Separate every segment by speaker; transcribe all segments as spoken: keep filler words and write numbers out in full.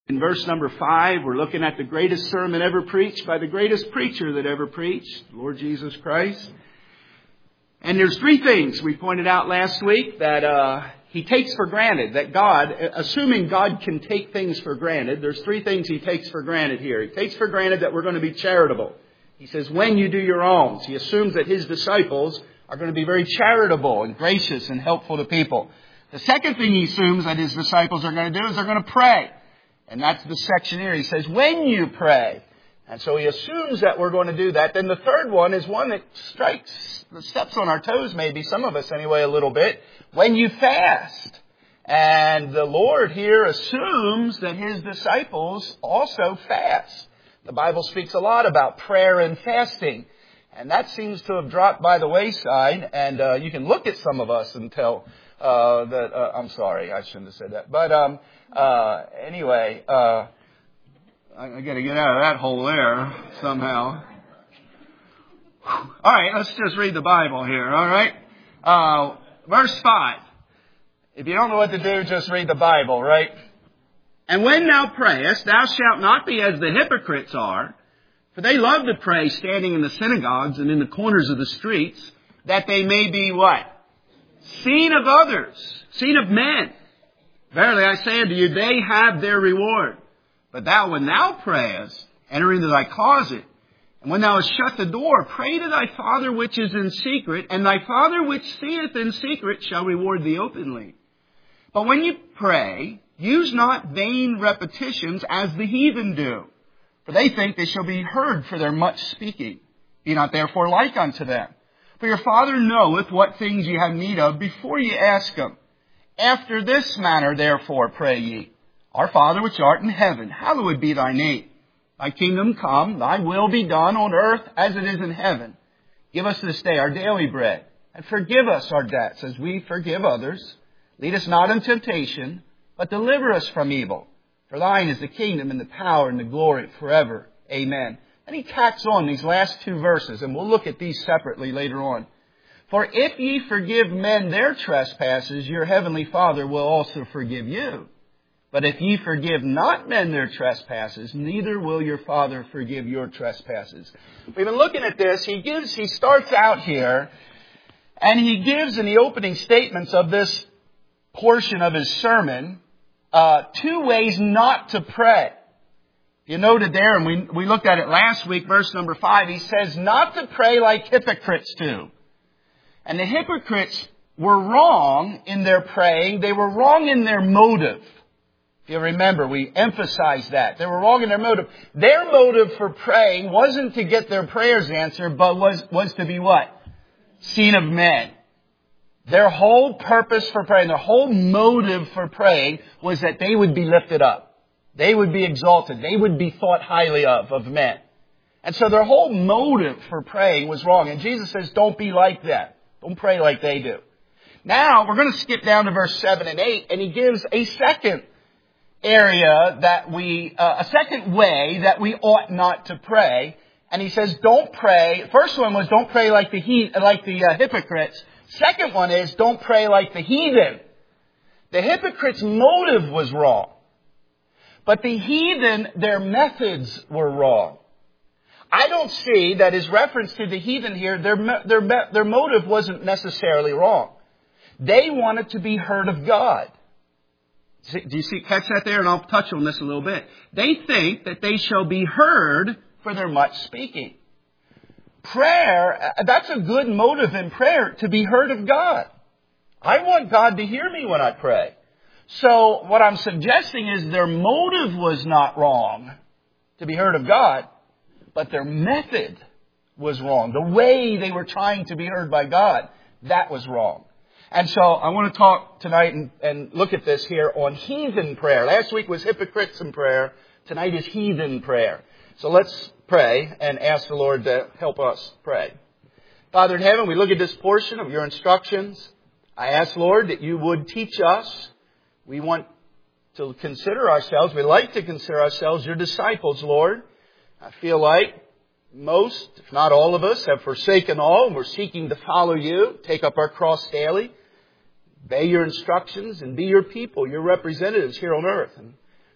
Speaker 1: In verse number five, we're looking at the greatest sermon ever preached by the greatest preacher that ever preached, Lord Jesus Christ. And there's three things we pointed out last week that uh, he takes for granted, that God, assuming God can take things for granted, there's three things he takes for granted here. He takes for granted that we're going to be charitable. He says, when you do your alms, he assumes that his disciples are going to be very charitable and gracious and helpful to people. The second thing he assumes that his disciples are going to do is they're going to pray. And that's the section here. He says, when you pray. And so he assumes that we're going to do that. Then the third one is one that strikes, the steps on our toes, maybe some of us anyway, a little bit. When you fast. And the Lord here assumes that his disciples also fast. The Bible speaks a lot about prayer and fasting. And that seems to have dropped by the wayside. And uh, you can look at some of us and tell uh, that, uh, I'm sorry, I shouldn't have said that. But um, uh, anyway, uh, I, I got to get out of that hole there somehow. All right, let's just read the Bible here, all right? Uh, verse five. If you don't know what to do, just read the Bible, right? And when thou prayest, thou shalt not be as the hypocrites are, for they love to pray standing in the synagogues and in the corners of the streets, that they may be what? Seen of others, seen of men. Verily I say unto you, they have their reward. But thou, when thou prayest, enter into thy closet, and when thou hast shut the door, pray to thy Father which is in secret, and thy Father which seeth in secret shall reward thee openly. But when you pray, use not vain repetitions as the heathen do, for they think they shall be heard for their much speaking. Be not therefore like unto them. For your Father knoweth what things ye have need of before ye ask him. After this manner therefore pray ye, Our Father which art in heaven, hallowed be thy name. Thy kingdom come, thy will be done on earth as it is in heaven. Give us this day our daily bread, and forgive us our debts as we forgive others. Lead us not into temptation, but deliver us from evil. For thine is the kingdom and the power and the glory forever. Amen. And he tacks on these last two verses, and we'll look at these separately later on. For if ye forgive men their trespasses, your heavenly Father will also forgive you. But if ye forgive not men their trespasses, neither will your Father forgive your trespasses. We've been looking at this. He gives, he starts out here, and he gives in the opening statements of this portion of his sermon, uh, two ways not to pray. You noted there, and we, we looked at it last week, verse number five, he says not to pray like hypocrites do. And the hypocrites were wrong in their praying. They were wrong in their motive. If you remember, we emphasized that. They were wrong in their motive. Their motive for praying wasn't to get their prayers answered, but was, was to be what? Seen of men. Their whole purpose for praying, their whole motive for praying was that they would be lifted up. They would be exalted. They would be thought highly of, of men. And so their whole motive for praying was wrong. And Jesus says, don't be like that. Don't pray like they do. Now, we're going to skip down to verse seven and eight, and he gives a second area that we, uh, a second way that we ought not to pray. And he says, don't pray. First one was, don't pray like the he, like the uh, hypocrites. Second one is, don't pray like the heathen. The hypocrites' motive was wrong. But the heathen, their methods were wrong. I don't see that his reference to the heathen here, their, their, their motive wasn't necessarily wrong. They wanted to be heard of God. Do you see, catch that there? And I'll touch on this a little bit. They think that they shall be heard for their much speaking. Prayer, that's a good motive in prayer, to be heard of God. I want God to hear me when I pray. So what I'm suggesting is their motive was not wrong to be heard of God, but their method was wrong. The way they were trying to be heard by God, that was wrong. And so I want to talk tonight and, and look at this here on heathen prayer. Last week was hypocrites in prayer. Tonight is heathen prayer. So let's pray and ask the Lord to help us pray. Father in heaven, we look at this portion of your instructions. I ask, Lord, that you would teach us. We want to consider ourselves, we like to consider ourselves your disciples, Lord. I feel like most, if not all of us, have forsaken all and we're seeking to follow you, take up our cross daily, obey your instructions and be your people, your representatives here on earth. And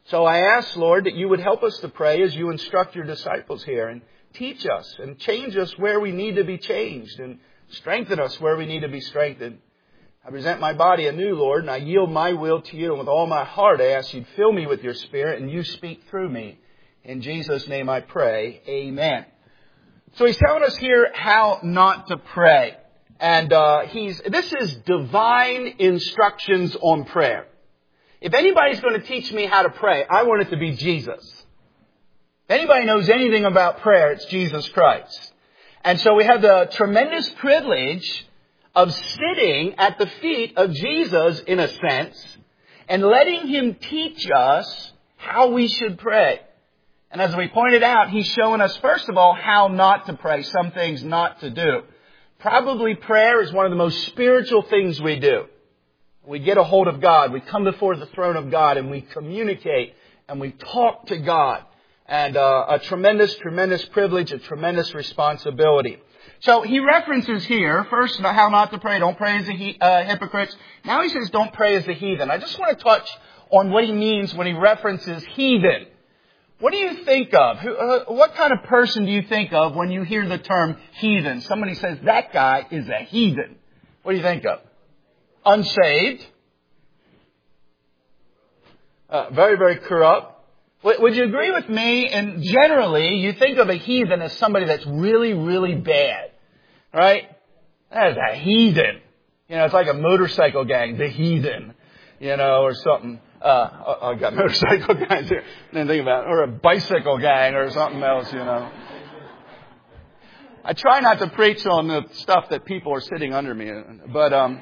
Speaker 1: So I ask, Lord, that you would help us to pray as you instruct your disciples here and teach us and change us where we need to be changed and strengthen us where we need to be strengthened. I present my body anew, Lord, and I yield my will to you. And with all my heart, I ask you to fill me with your Spirit and you speak through me. In Jesus' name I pray. Amen. So he's telling us here how not to pray. And uh, he's this is divine instructions on prayer. If anybody's going to teach me how to pray, I want it to be Jesus. If anybody knows anything about prayer, it's Jesus Christ. And so we have the tremendous privilege of sitting at the feet of Jesus, in a sense, and letting him teach us how we should pray. And as we pointed out, he's showing us, first of all, how not to pray, some things not to do. Probably prayer is one of the most spiritual things we do. We get a hold of God. We come before the throne of God and we communicate and we talk to God. And uh, a tremendous, tremendous privilege, a tremendous responsibility. So he references here, first, how not to pray. Don't pray as the he, uh, hypocrites. Now he says don't pray as the heathen. I just want to touch on what he means when he references heathen. What do you think of? Who, uh, what kind of person do you think of when you hear the term heathen? Somebody says that guy is a heathen. What do you think of? Unsaved. Uh, very, very corrupt. W- would you agree with me? And generally, you think of a heathen as somebody that's really, really bad. Right? That is a heathen. You know, it's like a motorcycle gang, the heathen. You know, or something. Uh, I've got motorcycle guys here. I didn't think about it. Or a bicycle gang or something else, you know. I try not to preach on the stuff that people are sitting under me. But, um...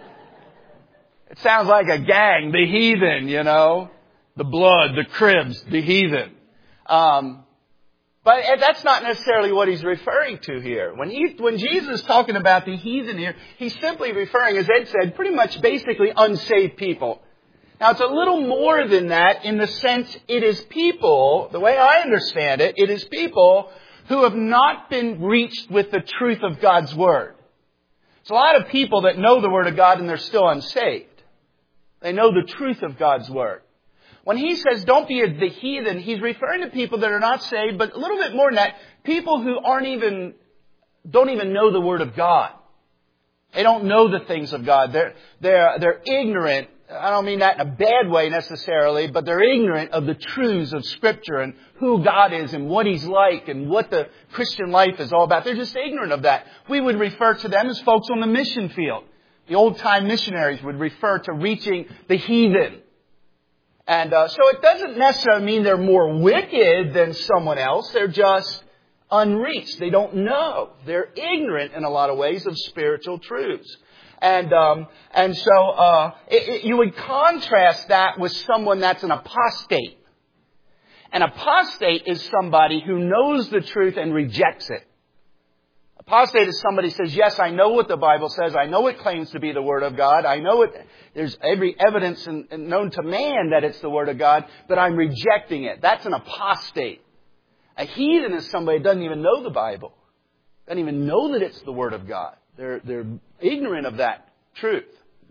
Speaker 1: it sounds like a gang, the heathen, you know, the blood, the cribs, the heathen. Um, but that's not necessarily what he's referring to here. When he, when Jesus is talking about the heathen here, he's simply referring, as Ed said, pretty much basically unsaved people. Now, it's a little more than that in the sense it is people, the way I understand it, it is people who have not been reached with the truth of God's Word. There's a lot of people that know the Word of God and they're still unsaved. They know the truth of God's Word. When he says don't be the heathen, he's referring to people that are not saved, but a little bit more than that, people who aren't even, don't even know the Word of God. They don't know the things of God. They're, they're, they're ignorant. I don't mean that in a bad way necessarily, but they're ignorant of the truths of Scripture and who God is and what He's like and what the Christian life is all about. They're just ignorant of that. We would refer to them as folks on the mission field. The old-time missionaries would refer to reaching the heathen. And uh, so it doesn't necessarily mean they're more wicked than someone else. They're just unreached. They don't know. They're ignorant in a lot of ways of spiritual truths. And um, and so uh, it, it, you would contrast that with someone that's an apostate. An apostate is somebody who knows the truth and rejects it. Apostate is somebody who says, yes, I know what the Bible says. I know it claims to be the Word of God. I know it. There's every evidence in, in known to man that it's the Word of God, but I'm rejecting it. That's an apostate. A heathen is somebody who doesn't even know the Bible. Doesn't even know that it's the Word of God. They're, they're ignorant of that truth.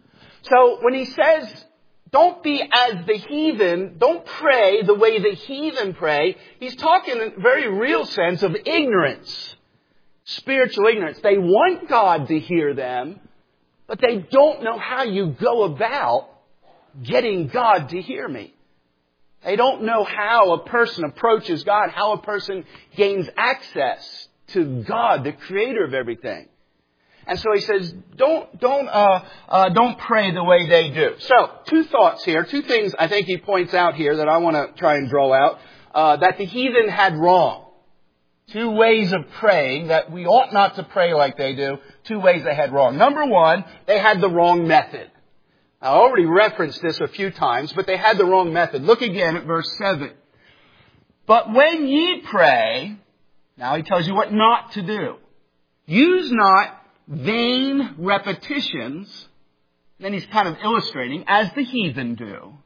Speaker 1: So when he says, don't be as the heathen, don't pray the way the heathen pray, he's talking in a very real sense of ignorance. Spiritual ignorance. They want God to hear them, but they don't know how you go about getting God to hear me. They don't know how a person approaches God, how a person gains access to God, the creator of everything. And so he says, don't, don't, uh, uh, don't pray the way they do. So, two thoughts here, two things I think he points out here that I want to try and draw out, uh, that the heathen had wrong. Two ways of praying that we ought not to pray like they do. Two ways they had wrong. Number one, they had the wrong method. I already referenced this a few times, but they had the wrong method. Look again at verse seven. But when ye pray, now he tells you what not to do. Use not vain repetitions, then he's kind of illustrating, as the heathen do.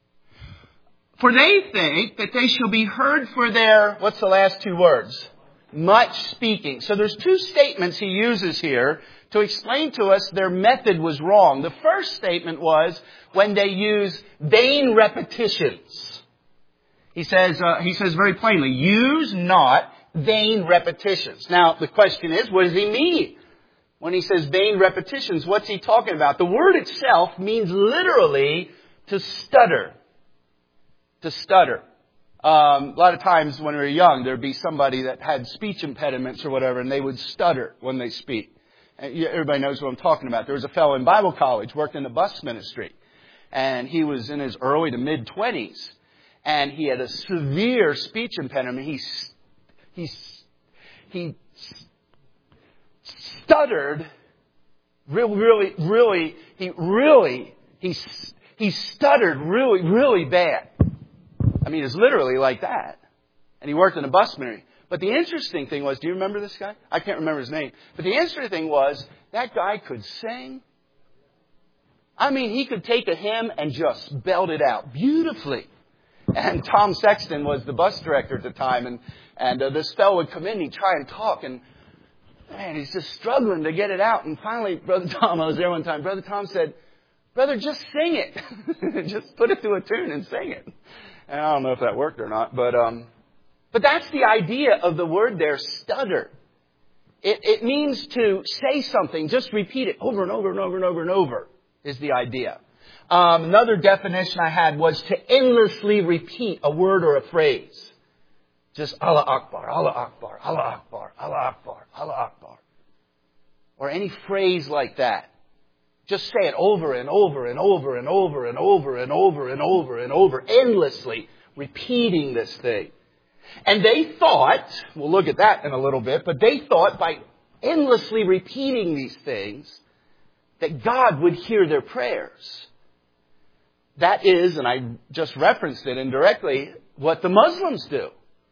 Speaker 1: For they think that they shall be heard for their, what's the last two words? Much speaking. So there's two statements he uses here to explain to us their method was wrong. The first statement was when they use vain repetitions. He says, uh, he says very plainly, use not vain repetitions. Now, the question is, what does he mean? When he says vain repetitions, what's he talking about? The word itself means literally to stutter. To stutter. Um, a lot of times when we were young, there'd be somebody that had speech impediments or whatever, and they would stutter when they speak. And everybody knows what I'm talking about. There was a fellow in Bible college, worked in the bus ministry, and he was in his early to mid-twenties, and he had a severe speech impediment. He, he, he stuttered really, really, really, he really, he, he stuttered really, really bad. I mean, it's literally like that. And he worked in a bus ministry. But the interesting thing was, do you remember this guy? I can't remember his name. But the interesting thing was, that guy could sing. I mean, he could take a hymn and just belt it out beautifully. And Tom Sexton was the bus director at the time. And, and uh, this fellow would come in and he'd try and talk. And, man, he's just struggling to get it out. And finally, Brother Tom, I was there one time, Brother Tom said, "Brother, just sing it." Just put it to a tune and sing it. And I don't know if that worked or not, but um, but that's the idea of the word there, stutter. It, it means to say something, just repeat it over and over and over and over and over is the idea. Um, another definition I had was to endlessly repeat a word or a phrase. Just Allah Akbar, Allah Akbar, Allah Akbar, Allah Akbar, Allah Akbar. Or any phrase like that. Just say it over and over and over and over and over and over and over and over, endlessly repeating this thing. And they thought, we'll look at that in a little bit, but they thought by endlessly repeating these things that God would hear their prayers. That is, and I just referenced it indirectly, what the Muslims do.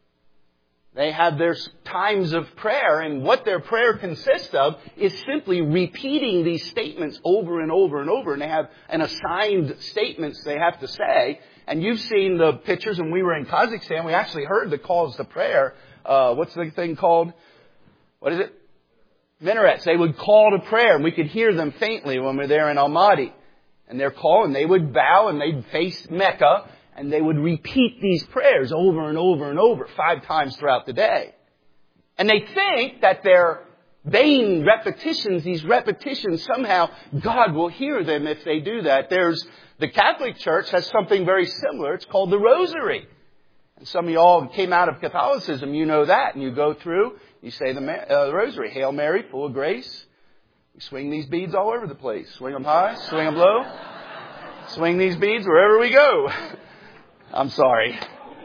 Speaker 1: They have their times of prayer, and what their prayer consists of is simply repeating these statements over and over and over. And they have an assigned statements they have to say. And you've seen the pictures, and we were in Kazakhstan. We actually heard the calls to prayer. Uh, what's the thing called? What is it? Minarets. They would call to prayer, and we could hear them faintly when we were there in Almaty. And they're calling, they would bow, and they'd face Mecca. And they would repeat these prayers over and over and over, five times throughout the day. And they think that their vain repetitions, these repetitions, somehow God will hear them if they do that. There's, the Catholic Church has something very similar. It's called the Rosary. And some of y'all came out of Catholicism, you know that. And you go through, you say the uh, Rosary, Hail Mary, full of grace. You swing these beads all over the place. Swing them high, swing them low. Swing these beads wherever we go. I'm sorry.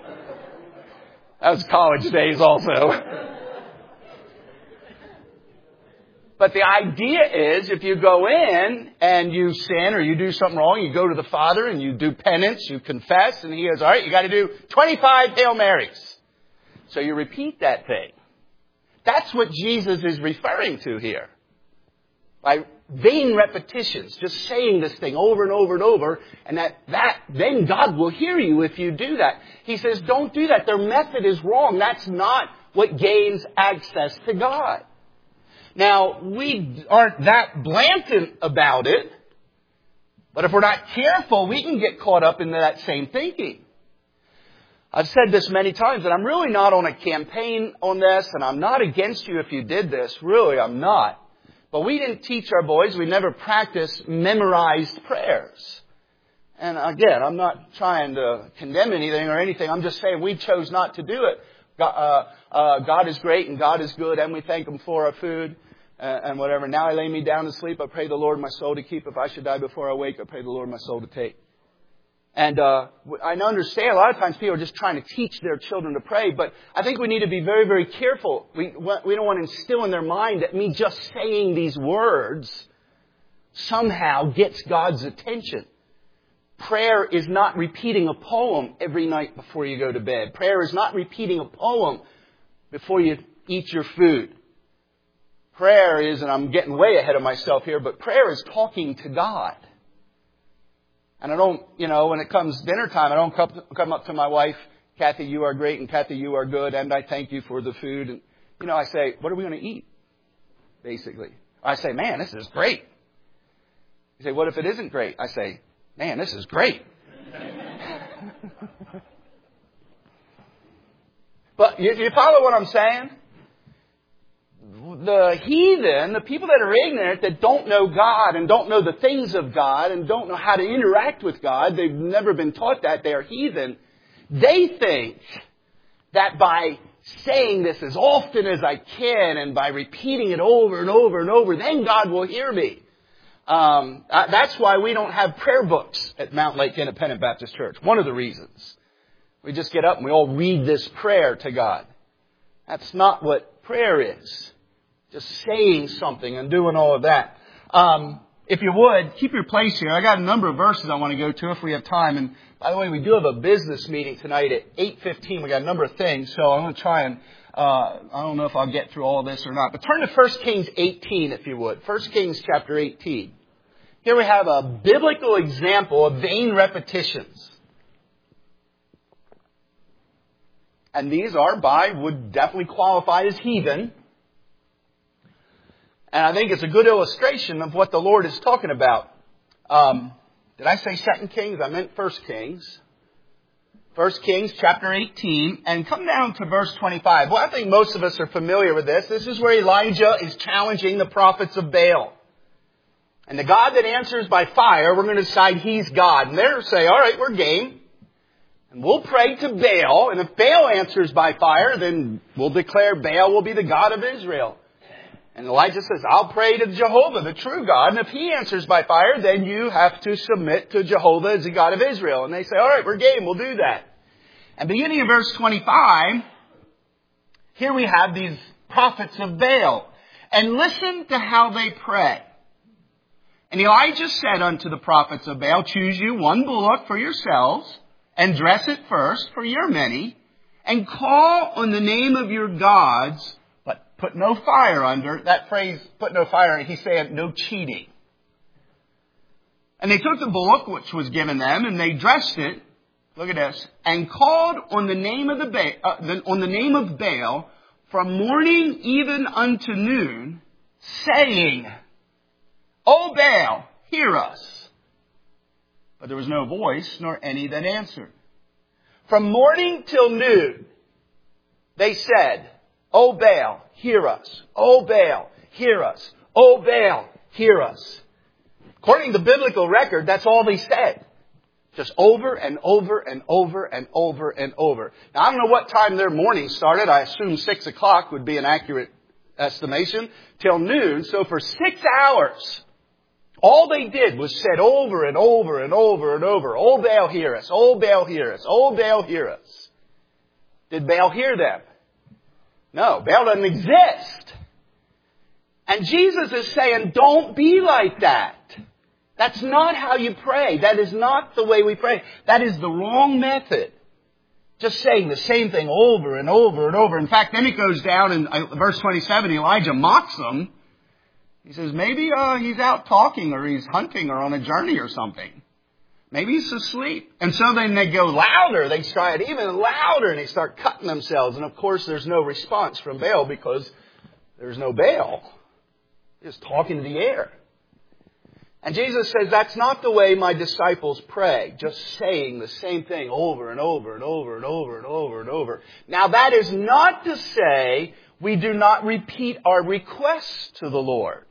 Speaker 1: That was college days also. But the idea is if you go in and you sin or you do something wrong, you go to the Father and you do penance, you confess, and He goes, all right, you got to do twenty-five Hail Marys. So you repeat that thing. That's what Jesus is referring to here. By vain repetitions, just saying this thing over and over and over, and that, that, then God will hear you if you do that. He says, don't do that. Their method is wrong. That's not what gains access to God. Now, we aren't that blatant about it, but if we're not careful, we can get caught up into that same thinking. I've said this many times, and I'm really not on a campaign on this, and I'm not against you if you did this. Really, I'm not. But we didn't teach our boys. We never practiced memorized prayers. And again, I'm not trying to condemn anything or anything. I'm just saying we chose not to do it. God, uh, uh, God is great and God is good, and we thank Him for our food uh, and whatever. Now I lay me down to sleep. I pray the Lord my soul to keep. If I should die before I wake, I pray the Lord my soul to take. And uh, I understand a lot of times people are just trying to teach their children to pray, but I think we need to be very, very careful. We, we don't want to instill in their mind that me just saying these words somehow gets God's attention. Prayer is not repeating a poem every night before you go to bed. Prayer is not repeating a poem before you eat your food. Prayer is, and I'm getting way ahead of myself here, but prayer is talking to God. And I don't, you know, when it comes dinner time, I don't come up to my wife, Kathy, you are great, and Kathy, you are good, and I thank you for the food. And, you know, I say, what are we going to eat? Basically. I say, man, this is great. You say, what if it isn't great? I say, man, this is great. But you, you follow what I'm saying? The heathen, the people that are ignorant, that don't know God and don't know the things of God and don't know how to interact with God, they've never been taught that, they are heathen. They think that by saying this as often as I can and by repeating it over and over and over, then God will hear me. Um, that's why we don't have prayer books at Mount Lake Independent Baptist Church. One of the reasons. We just get up and we all read this prayer to God. That's not what prayer is. Just saying something and doing all of that. Um, if you would, keep your place here. I got a number of verses I want to go to if we have time. And by the way, we do have a business meeting tonight at eight fifteen. We got a number of things, so I'm going to try and, uh, I don't know if I'll get through all this or not. But turn to First Kings eighteen, if you would. First Kings chapter eighteen. Here we have a biblical example of vain repetitions. And these are by, would definitely qualify as heathen. And I think it's a good illustration of what the Lord is talking about. Um, did I say Second Kings? I meant First Kings. First Kings chapter eighteen. And come down to verse twenty-five. Well, I think most of us are familiar with this. This is where Elijah is challenging the prophets of Baal. And the God that answers by fire, we're going to decide he's God. And they're say, all right, we're game. And we'll pray to Baal. And if Baal answers by fire, then we'll declare Baal will be the God of Israel. And Elijah says, I'll pray to Jehovah, the true God. And if he answers by fire, then you have to submit to Jehovah as the God of Israel. And they say, all right, we're game. We'll do that. And beginning of verse twenty-five, here we have these prophets of Baal. And listen to how they pray. And Elijah said unto the prophets of Baal, choose you one bullock for yourselves, and dress it first for your many, and call on the name of your gods, but put no fire under. That phrase, put no fire, he's saying no cheating. And they took the bullock which was given them, and they dressed it, look at this, and called on the name of the Baal, uh, the, on the name of Baal from morning even unto noon, saying, O Baal, hear us. But there was no voice, nor any that answered. From morning till noon, they said, O Baal, hear us. O Baal, hear us. O Baal, hear us. According to the biblical record, that's all they said. Just over and over and over and over and over. Now, I don't know what time their morning started. I assume six o'clock would be an accurate estimation. Till noon. So for six hours, all they did was said over and over and over and over, O Baal, hear us. O Baal, hear us. O Baal, hear us. Did Baal hear them? No, Baal doesn't exist. And Jesus is saying, don't be like that. That's not how you pray. That is not the way we pray. That is the wrong method. Just saying the same thing over and over and over. In fact, then it goes down in verse twenty-seven, Elijah mocks them. He says, maybe uh, he's out talking or he's hunting or on a journey or something. Maybe he's asleep. And so then they go louder. They try it even louder and they start cutting themselves. And of course, there's no response from Baal because there's no Baal. Just talking to the air. And Jesus says, that's not the way my disciples pray. Just saying the same thing over and over and over and over and over and over. Now that is not to say we do not repeat our requests to the Lord.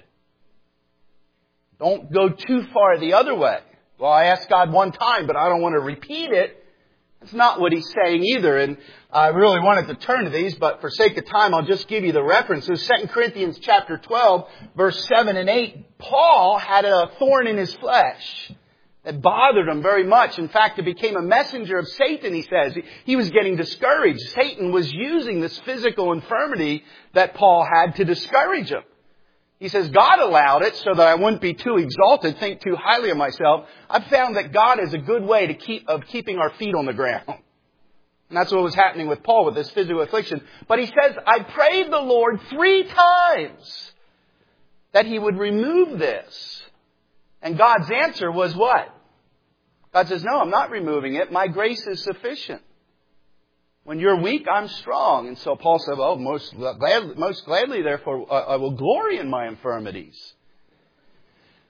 Speaker 1: Don't go too far the other way. Well, I asked God one time, but I don't want to repeat it. That's not what he's saying either. And I really wanted to turn to these, but for sake of time, I'll just give you the references. Second Corinthians chapter twelve, verse seven and eight. Paul had a thorn in his flesh that bothered him very much. In fact, it became a messenger of Satan, he says. He was getting discouraged. Satan was using this physical infirmity that Paul had to discourage him. He says, God allowed it so that I wouldn't be too exalted, think too highly of myself. I've found that God is a good way to keep of keeping our feet on the ground. And that's what was happening with Paul with this physical affliction. But he says, I prayed the Lord three times that he would remove this. And God's answer was what? God says, no, I'm not removing it. My grace is sufficient. When you're weak, I'm strong. And so Paul said, well, most gladly, most gladly therefore, I will glory in my infirmities.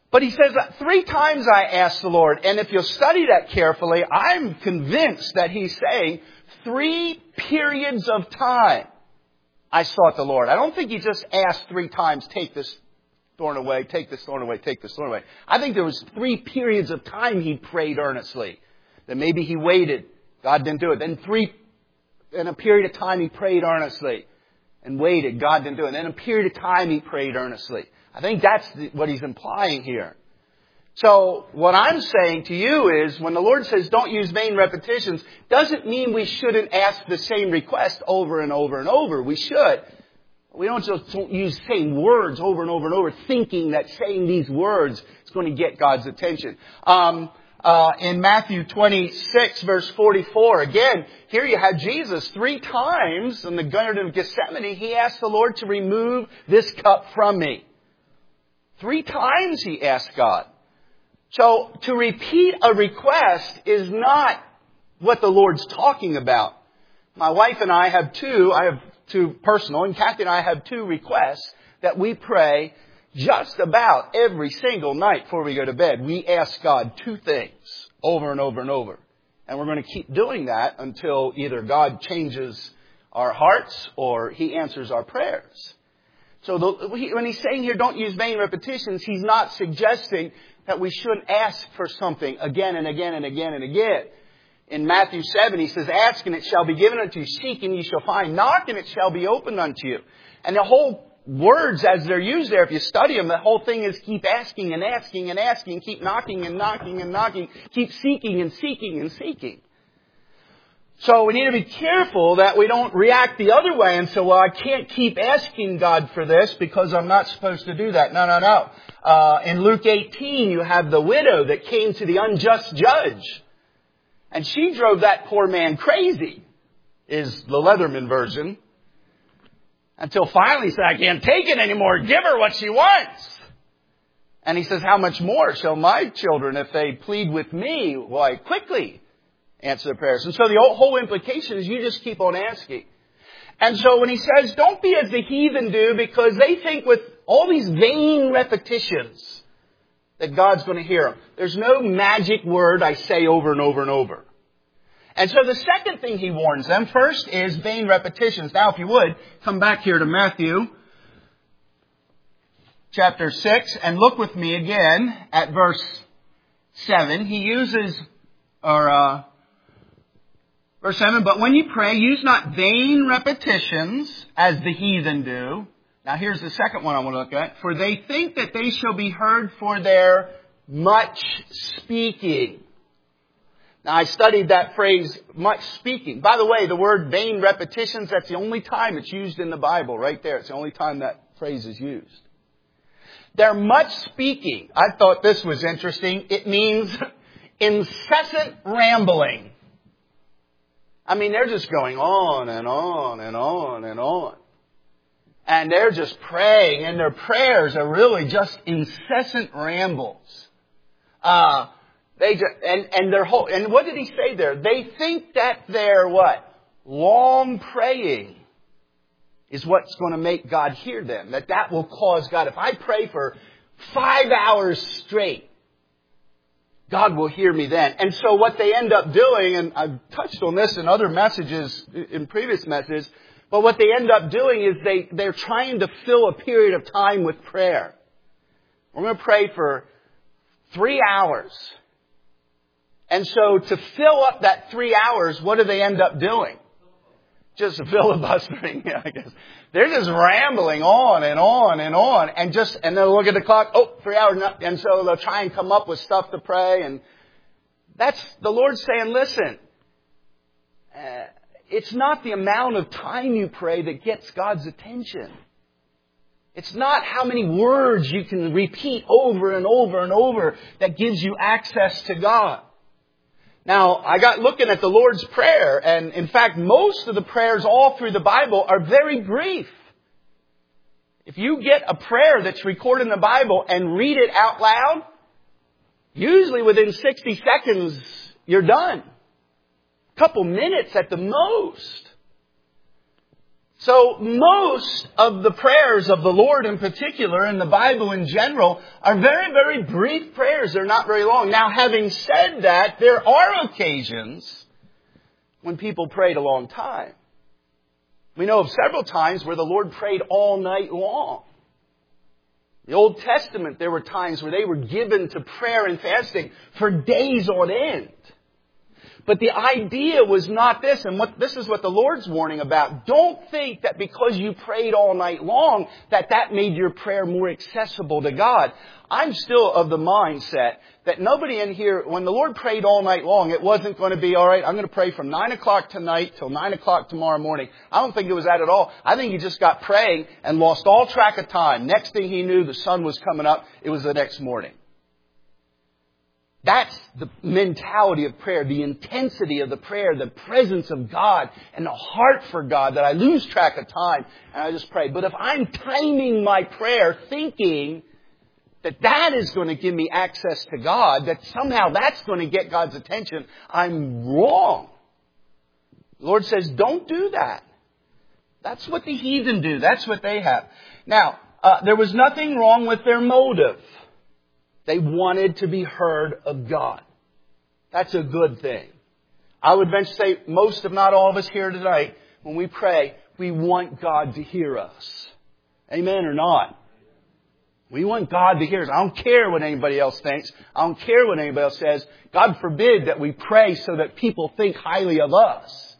Speaker 1: But he says, three times I asked the Lord. And if you'll study that carefully, I'm convinced that he's saying three periods of time I sought the Lord. I don't think he just asked three times, take this thorn away, take this thorn away, take this thorn away. I think there was three periods of time he prayed earnestly. Then maybe he waited. God didn't do it. Then three, in a period of time he prayed earnestly and waited. God didn't do it. Then in a period of time he prayed earnestly. I think that's what he's implying here. So what I'm saying to you is when the Lord says don't use vain repetitions, doesn't mean we shouldn't ask the same request over and over and over. We should. We don't just don't use the same words over and over and over thinking that saying these words is going to get God's attention. Um, uh, in Matthew twenty-six verse forty-four, again, here you have Jesus three times in the Garden of Gethsemane. He asked the Lord to remove this cup from me. Three times he asked God. So to repeat a request is not what the Lord's talking about. My wife and I have two, I have two personal, and Kathy and I have two requests that we pray just about every single night before we go to bed. We ask God two things over and over and over. And we're going to keep doing that until either God changes our hearts or he answers our prayers. So the, when he's saying here, don't use vain repetitions, he's not suggesting that we shouldn't ask for something again and again and again and again. In Matthew seven, he says, ask and it shall be given unto you. Seek and you shall find. Knock and it shall be opened unto you. And the whole words as they're used there, if you study them, the whole thing is keep asking and asking and asking. Keep knocking and knocking and knocking. Keep seeking and seeking and seeking. So we need to be careful that we don't react the other way and say, well, I can't keep asking God for this because I'm not supposed to do that. No, no, no. Uh, in Luke eighteen, you have the widow that came to the unjust judge. And she drove that poor man crazy, is the Leatherman version. Until finally he said, I can't take it anymore. Give her what she wants. And he says, how much more shall my children, if they plead with me, why quickly answer their prayers? And so the whole implication is you just keep on asking. And so when he says, don't be as the heathen do, because they think with all these vain repetitions that God's going to hear them. There's no magic word I say over and over and over. And so the second thing he warns them, first is vain repetitions. Now, if you would, come back here to Matthew chapter six and look with me again at verse seven. He uses, or uh, verse seven, but when you pray, use not vain repetitions as the heathen do. Now here's the second one I want to look at. For they think that they shall be heard for their much speaking. Now I studied that phrase, much speaking. By the way, the word vain repetitions, that's the only time it's used in the Bible, right there. It's the only time that phrase is used. They're much speaking. I thought this was interesting. It means incessant rambling. I mean, they're just going on and on and on and on. And they're just praying, and their prayers are really just incessant rambles. Uh, they just, and, and their whole, and what did he say there? They think that their what? Long praying is what's going to make God hear them. That that will cause God. If I pray for five hours straight, God will hear me then. And so what they end up doing, and I've touched on this in other messages, in previous messages, but what they end up doing is they, they're trying to fill a period of time with prayer. We're going to pray for three hours. And so to fill up that three hours, what do they end up doing? Just filibustering, yeah, I guess. They're just rambling on and on and on. And just, and they'll look at the clock, oh, three hours. And so they'll try and come up with stuff to pray. And that's the Lord saying, listen, uh, it's not the amount of time you pray that gets God's attention. It's not how many words you can repeat over and over and over that gives you access to God. Now, I got looking at the Lord's Prayer, and in fact, most of the prayers all through the Bible are very brief. If you get a prayer that's recorded in the Bible and read it out loud, usually within sixty seconds, you're done. Couple minutes at the most. So most of the prayers of the Lord in particular, and the Bible in general, are very, very brief prayers. They're not very long. Now, having said that, there are occasions when people prayed a long time. We know of several times where the Lord prayed all night long. In the Old Testament, there were times where they were given to prayer and fasting for days on end. But the idea was not this, and what this is what the Lord's warning about. Don't think that because you prayed all night long, that that made your prayer more accessible to God. I'm still of the mindset that nobody in here, when the Lord prayed all night long, it wasn't going to be, all right, I'm going to pray from nine o'clock tonight till nine o'clock tomorrow morning. I don't think it was that at all. I think he just got praying and lost all track of time. Next thing he knew, the sun was coming up. It was the next morning. That's the mentality of prayer, the intensity of the prayer, the presence of God, and the heart for God, that I lose track of time and I just pray. But if I'm timing my prayer thinking that that is going to give me access to God, that somehow that's going to get God's attention, I'm wrong. The Lord says, don't do that. That's what the heathen do. That's what they have. Now, uh, there was nothing wrong with their motive. They wanted to be heard of God. That's a good thing. I would venture to say most, if not all of us here tonight, when we pray, we want God to hear us. Amen or not? We want God to hear us. I don't care what anybody else thinks. I don't care what anybody else says. God forbid that we pray so that people think highly of us.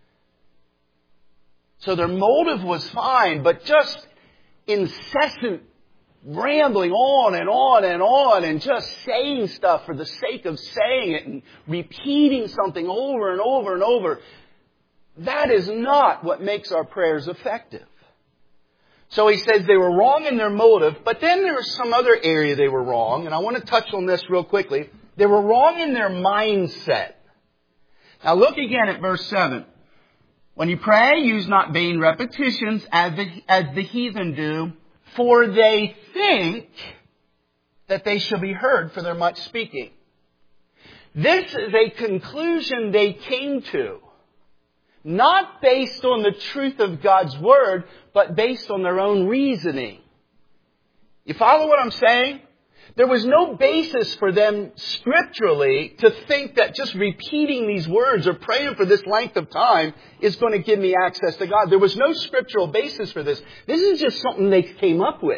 Speaker 1: So their motive was fine, but just incessant rambling on and on and on and just saying stuff for the sake of saying it and repeating something over and over and over, that is not what makes our prayers effective. So he says they were wrong in their motive, but then there was some other area they were wrong, and I want to touch on this real quickly. They were wrong in their mindset. Now look again at verse seven. When you pray, use not vain repetitions as the, as the heathen do, for they think that they shall be heard for their much speaking. This is a conclusion they came to, not based on the truth of God's Word, but based on their own reasoning. You follow what I'm saying? There was no basis for them scripturally to think that just repeating these words or praying for this length of time is going to give me access to God. There was no scriptural basis for this. This is just something they came up with.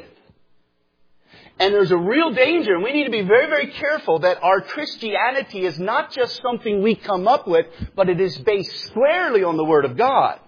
Speaker 1: And there's a real danger, and we need to be very, very careful that our Christianity is not just something we come up with, but it is based squarely on the Word of God.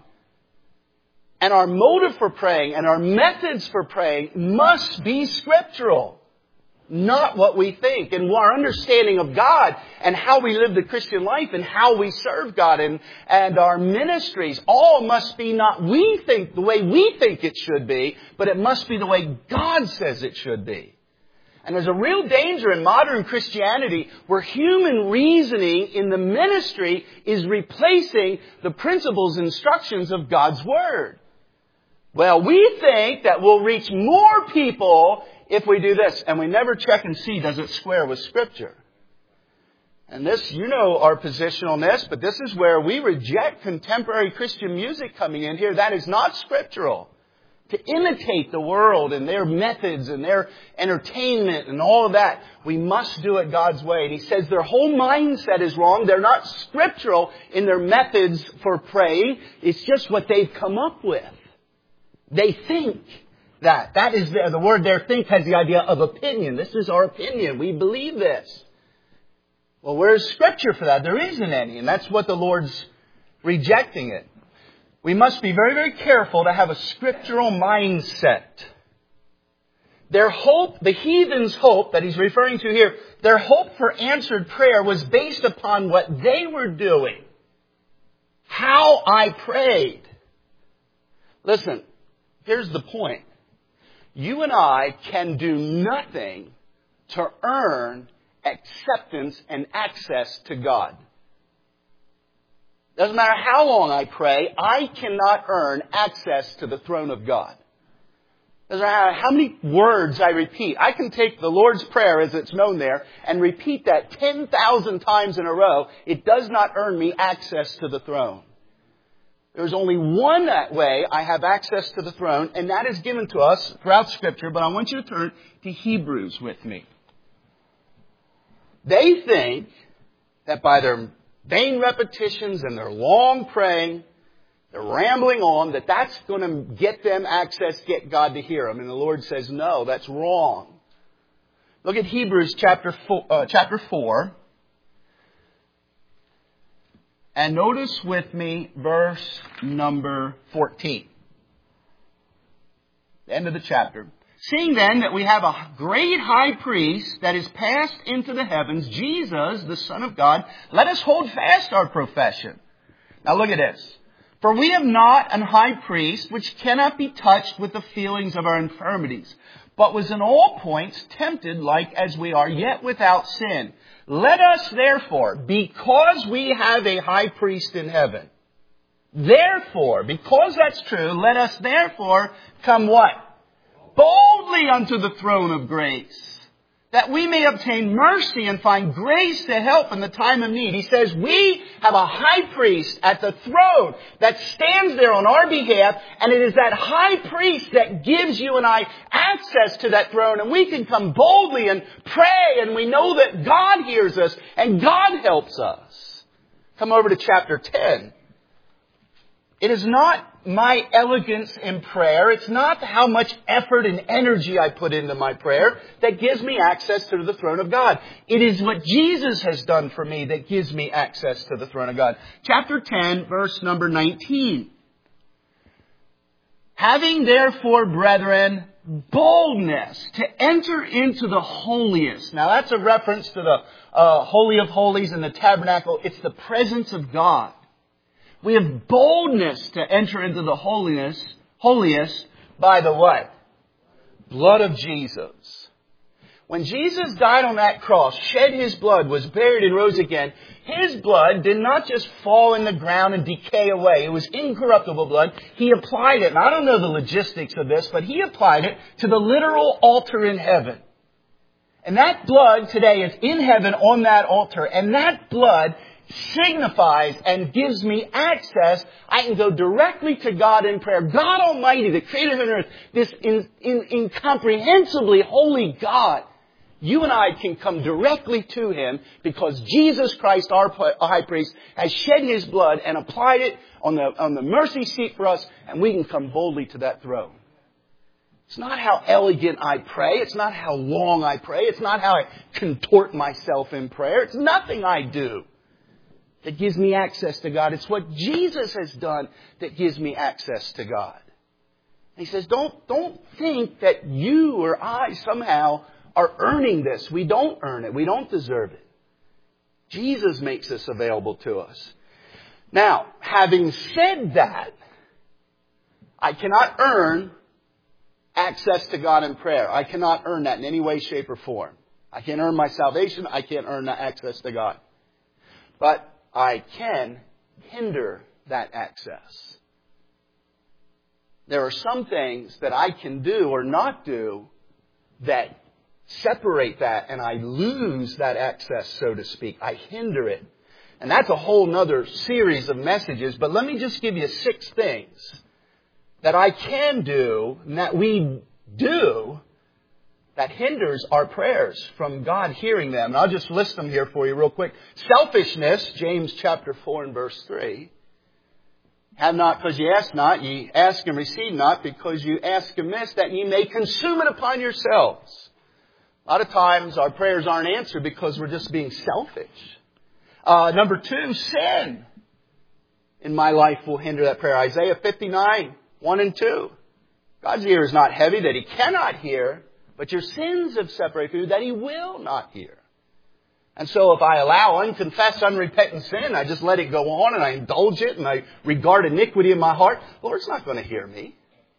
Speaker 1: And our motive for praying and our methods for praying must be scriptural. Not what we think. And our understanding of God and how we live the Christian life and how we serve God and, and our ministries all must be not we think the way we think it should be, but it must be the way God says it should be. And there's a real danger in modern Christianity where human reasoning in the ministry is replacing the principles and instructions of God's Word. Well, we think that we'll reach more people if we do this, and we never check and see, does it square with Scripture? And this, you know our position on this, but this is where we reject contemporary Christian music coming in here. That is not scriptural. To imitate the world and their methods and their entertainment and all of that, we must do it God's way. And he says their whole mindset is wrong. They're not scriptural in their methods for praying. It's just what they've come up with. They think that. That is the, the word there, think, has the idea of opinion. This is our opinion. We believe this. Well, where's Scripture for that? There isn't any. And that's what the Lord's rejecting it. We must be very, very careful to have a scriptural mindset. Their hope, the heathen's hope that he's referring to here, their hope for answered prayer was based upon what they were doing. How I prayed. Listen, here's the point. You and I can do nothing to earn acceptance and access to God. Doesn't matter how long I pray, I cannot earn access to the throne of God. Doesn't matter how many words I repeat. I can take the Lord's Prayer as it's known there and repeat that ten thousand times in a row. It does not earn me access to the throne. There's only one way I have access to the throne, and that is given to us throughout Scripture, but I want you to turn to Hebrews with me. They think that by their vain repetitions and their long praying, they're rambling on, that that's going to get them access, get God to hear them. And the Lord says, no, that's wrong. Look at Hebrews chapter four, uh, chapter four. And notice with me verse number fourteen. The end of the chapter. Seeing then that we have a great high priest that is passed into the heavens, Jesus, the Son of God, let us hold fast our profession. Now look at this. For we have not an high priest which cannot be touched with the feelings of our infirmities, but was in all points tempted like as we are, yet without sin. Let us therefore, because we have a high priest in heaven, therefore, because that's true, let us therefore come what? Boldly unto the throne of grace, that we may obtain mercy and find grace to help in the time of need. He says we have a high priest at the throne that stands there on our behalf, and it is that high priest that gives you and I access to that throne, and we can come boldly and pray, and we know that God hears us and God helps us. Come over to chapter ten. It is not my elegance in prayer. It's not how much effort and energy I put into my prayer that gives me access to the throne of God. It is what Jesus has done for me that gives me access to the throne of God. Chapter ten, verse number nineteen. Having therefore, brethren, boldness to enter into the holiest. Now that's a reference to the uh, Holy of Holies in the tabernacle. It's the presence of God. We have boldness to enter into the holiness, holiest by the what? Blood of Jesus. When Jesus died on that cross, shed His blood, was buried and rose again, His blood did not just fall in the ground and decay away. It was incorruptible blood. He applied it, and I don't know the logistics of this, but He applied it to the literal altar in heaven. And that blood today is in heaven on that altar, and that blood signifies and gives me access. I can go directly to God in prayer. God Almighty, the Creator of heaven and earth, this in, in, incomprehensibly holy God. You and I can come directly to Him because Jesus Christ, our high priest, has shed His blood and applied it on the, on the mercy seat for us, and we can come boldly to that throne. It's not how elegant I pray. It's not how long I pray. It's not how I contort myself in prayer. It's nothing I do that gives me access to God. It's what Jesus has done that gives me access to God. And He says, don't, don't think that you or I somehow are earning this. We don't earn it. We don't deserve it. Jesus makes this available to us. Now, having said that, I cannot earn access to God in prayer. I cannot earn that in any way, shape, or form. I can't earn my salvation. I can't earn that access to God. But I can hinder that access. There are some things that I can do or not do that separate that, and I lose that access, so to speak. I hinder it. And that's a whole nother series of messages, but let me just give you six things that I can do and that we do that hinders our prayers from God hearing them. And I'll just list them here for you real quick. Selfishness, James chapter four and verse three. Have not because ye ask not, ye ask and receive not because you ask amiss, that ye may consume it upon yourselves. A lot of times our prayers aren't answered because we're just being selfish. Uh, number two, sin in my life will hinder that prayer. Isaiah fifty-nine, one and two. God's ear is not heavy that He cannot hear, but your sins have separated you that He will not hear. And so if I allow unconfessed, unrepentant sin, I just let it go on and I indulge it and I regard iniquity in my heart, the Lord's not going to hear me.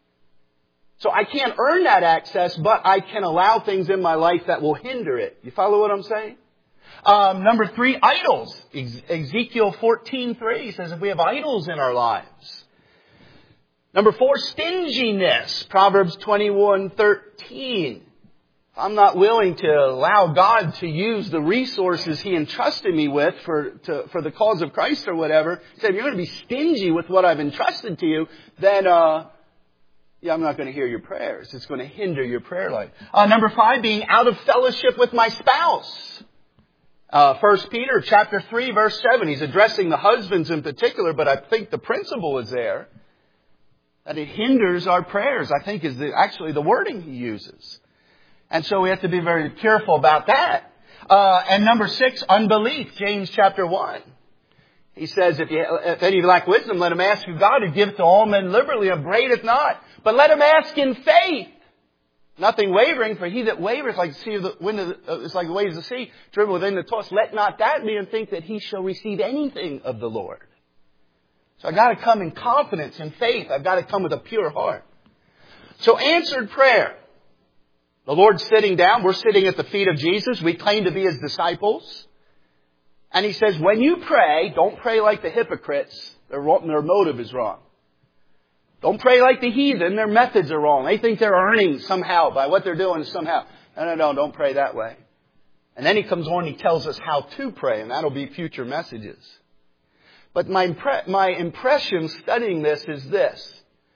Speaker 1: So I can't earn that access, but I can allow things in my life that will hinder it. You follow what I'm saying? Um, number three, idols. Ezekiel fourteen three says if we have idols in our lives. Number four, stinginess. Proverbs twenty-one thirteen. I'm not willing to allow God to use the resources He entrusted me with for to, for the cause of Christ or whatever. He said, if you're going to be stingy with what I've entrusted to you, then uh, yeah, I'm not going to hear your prayers. It's going to hinder your prayer life. Uh, number five, being out of fellowship with my spouse. Uh, First Peter chapter three, verse seven. He's addressing the husbands in particular, but I think the principle is there that it hinders our prayers. I think is the, actually the wording he uses. And so we have to be very careful about that. Uh, and number six, unbelief. James chapter one. He says, if, you, if any lack wisdom, let him ask of God, who giveth to all men liberally, upbraideth not. But let him ask in faith, nothing wavering. For he that wavereth like the sea of the wind of the, uh, is like the waves of the sea, driven within the toss. Let not that man think that he shall receive anything of the Lord. So I've got to come in confidence and faith. I've got to come with a pure heart. So answered prayer. The Lord's sitting down. We're sitting at the feet of Jesus. We claim to be His disciples. And He says, when you pray, don't pray like the hypocrites. Their, their motive is wrong. Don't pray like the heathen. Their methods are wrong. They think they're earning somehow by what they're doing somehow. No, no, no. Don't pray that way. And then He comes on and He tells us how to pray. And that'll be future messages. But my, impre- my impression studying this is this.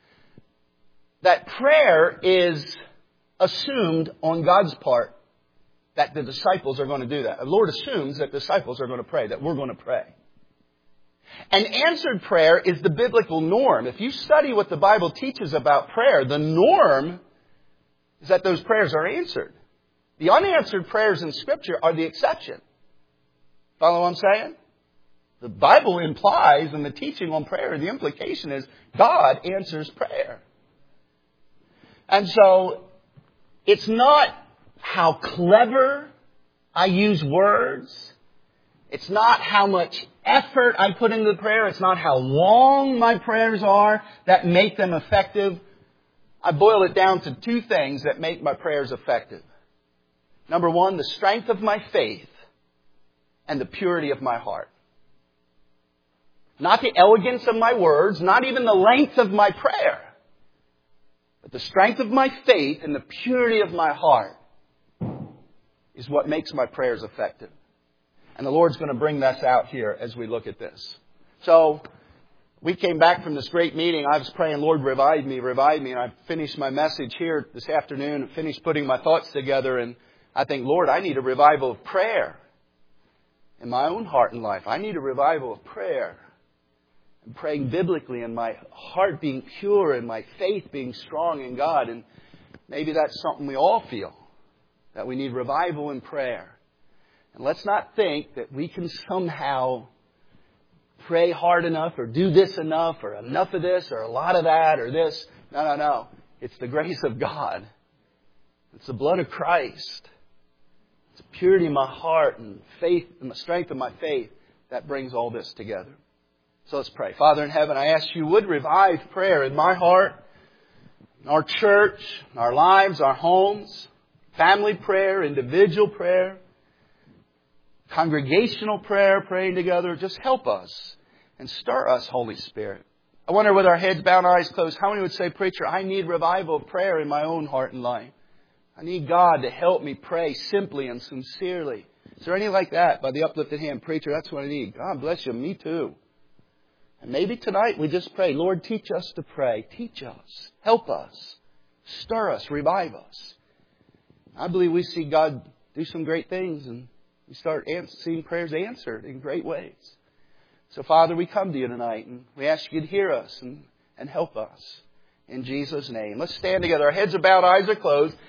Speaker 1: That prayer is assumed on God's part that the disciples are going to do that. The Lord assumes that disciples are going to pray, that we're going to pray. And answered prayer is the biblical norm. If you study what the Bible teaches about prayer, the norm is that those prayers are answered. The unanswered prayers in Scripture are the exception. Follow what I'm saying? The Bible implies, and the teaching on prayer, the implication is God answers prayer. And so, it's not how clever I use words. It's not how much effort I put into the prayer. It's not how long my prayers are that make them effective. I boil it down to two things that make my prayers effective. Number one, the strength of my faith and the purity of my heart. Not the elegance of my words, not even the length of my prayer. But the strength of my faith and the purity of my heart is what makes my prayers effective. And the Lord's going to bring this out here as we look at this. So, we came back from this great meeting. I was praying, Lord, revive me, revive me. And I finished my message here this afternoon and finished putting my thoughts together. And I think, Lord, I need a revival of prayer in my own heart and life. I need a revival of prayer. And praying biblically and my heart being pure and my faith being strong in God. And maybe that's something we all feel, that we need revival in prayer. And let's not think that we can somehow pray hard enough or do this enough or enough of this or a lot of that or this. No, no, no. It's the grace of God. It's the blood of Christ. It's the purity of my heart and faith and the strength of my faith that brings all this together. So let's pray. Father in heaven, I ask you would revive prayer in my heart, in our church, in our lives, our homes, family prayer, individual prayer, congregational prayer, praying together. Just help us and stir us, Holy Spirit. I wonder, with our heads bowed and eyes closed, how many would say, Preacher, I need revival of prayer in my own heart and life. I need God to help me pray simply and sincerely. Is there any like that by the uplifted hand? Preacher, that's what I need. God bless you. Me too. And maybe tonight we just pray, Lord, teach us to pray. Teach us. Help us. Stir us. Revive us. I believe we see God do some great things and we start seeing prayers answered in great ways. So, Father, we come to you tonight and we ask you to hear us and, and help us. In Jesus' name. Let's stand together. Our heads are bowed, eyes are closed.